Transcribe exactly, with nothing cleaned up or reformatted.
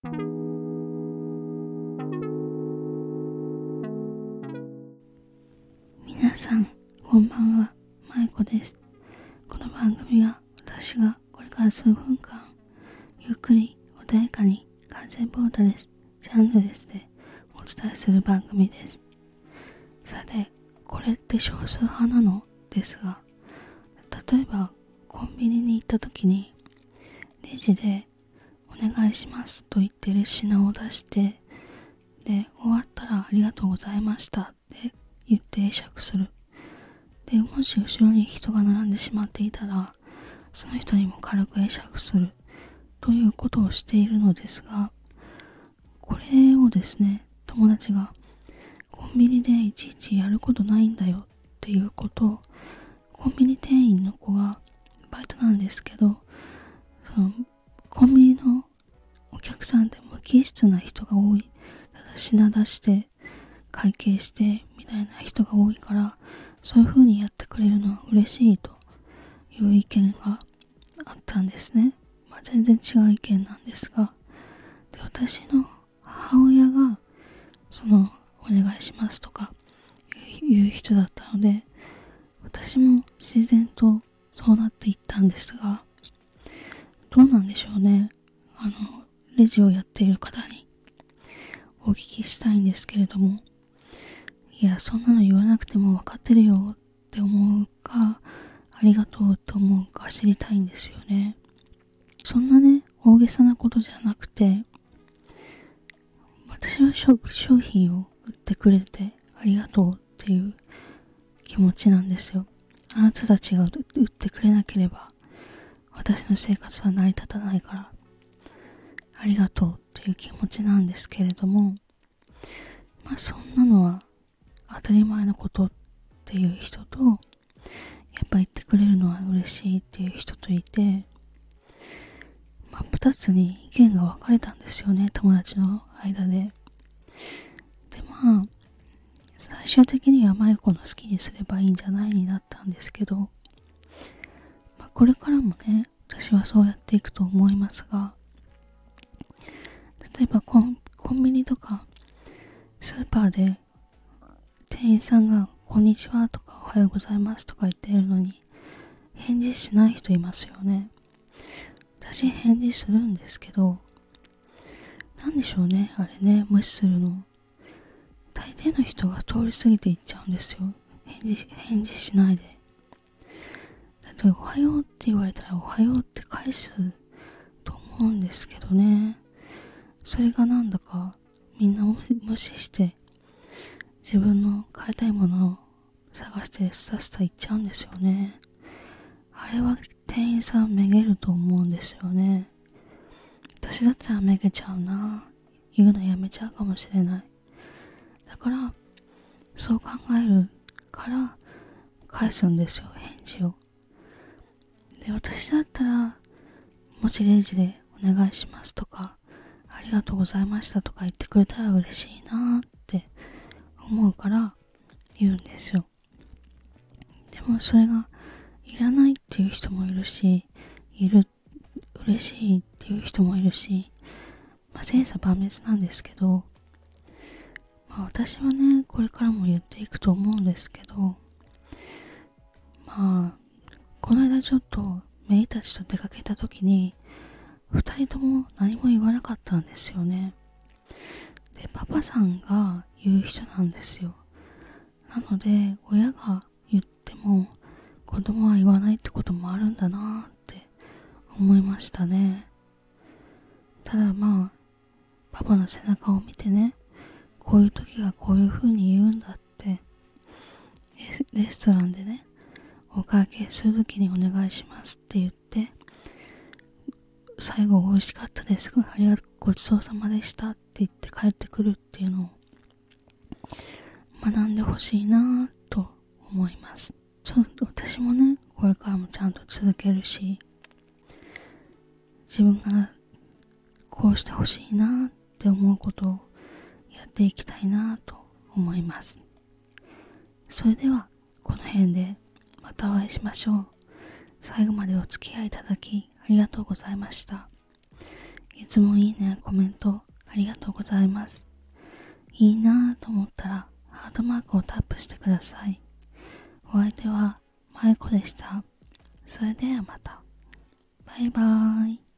皆さん、こんばんは。まいこです。この番組は私がこれから数分間、ゆっくり穏やかに完全ボーダレス、ジャンルレスでお伝えする番組です。さて、これって少数派なのですが、例えばコンビニに行った時に、レジでお願いしますと言ってる品を出して、で、終わったらありがとうございましたって言って会釈する。で、もし後ろに人が並んでしまっていたら、その人にも軽く会釈するということをしているのですが、これをですね、友達がコンビニでいちいちやることないんだよっていうことを、コンビニ店員の子がバイトなんですけど、そのコンビニのお客さんって無機質な人が多い。ただ品出して会計してみたいな人が多いから、そういう風にやってくれるのは嬉しいという意見があったんですね。まあ、全然違う意見なんですが、で、私の母親がそのお願いしますとかいう人だったので、私も自然とそうなっていったんですが、どうなんでしょうね。あのレジをやっている方にお聞きしたいんですけれども、いや、そんなの言わなくても分かってるよって思うか、ありがとうと思うか知りたいんですよね。そんなね、大げさなことじゃなくて、私は商品を売ってくれてありがとうっていう気持ちなんですよ。あなたたちが売ってくれなければ私の生活は成り立たないから、ありがとうっていう気持ちなんですけれども、まあそんなのは当たり前のことっていう人と、やっぱ言ってくれるのは嬉しいっていう人といて、まあ二つに意見が分かれたんですよね、友達の間で。で、まあ最終的にはマイコの好きにすればいいんじゃないになったんですけど、まあ、これからもね、私はそうやっていくと思いますが、例えばコン、コンビニとかスーパーで店員さんがこんにちはとかおはようございますとか言ってるのに返事しない人いますよね。私返事するんですけど、なんでしょうね、あれね、無視するの。大抵の人が通り過ぎていっちゃうんですよ。返事、返事しないで。だっておはようって言われたらおはようって返すと思うんですけどね。それがなんだかみんな無視して自分の買いたいものを探してさっさと行っちゃうんですよね。あれは店員さんめげると思うんですよね。私だったらめげちゃうな。言うのやめちゃうかもしれない。だからそう考えるから返すんですよ、返事を。で、私だったらもしレジでお願いしますとかありがとうございましたとか言ってくれたら嬉しいなって思うから言うんですよ。でもそれがいらないっていう人もいるし、いる、嬉しいっていう人もいるし、まあ千差万別なんですけど、まあ私はね、これからも言っていくと思うんですけど、まあ、この間ちょっとメイたちと出かけた時に、二人とも何も言わなかったんですよね。で、パパさんが言う人なんですよ。なので、親が言っても子供は言わないってこともあるんだなって思いましたね。ただまあ、パパの背中を見てね、こういう時はこういう風に言うんだって、レストランでね、お会計する時にお願いしますって言って、最後美味しかったです。ありがとう、ごちそうさまでしたって言って帰ってくるっていうのを学んでほしいなと思います。ちょっと私もね、これからもちゃんと続けるし、自分がこうしてほしいなって思うことをやっていきたいなと思います。それではこの辺でまたお会いしましょう。最後までお付き合いいただきありがとうございました。 いつもいいねやコメントありがとうございます。いいなぁと思ったらハートマークをタップしてください。お相手はまいこでした。それではまた。バイバーイ。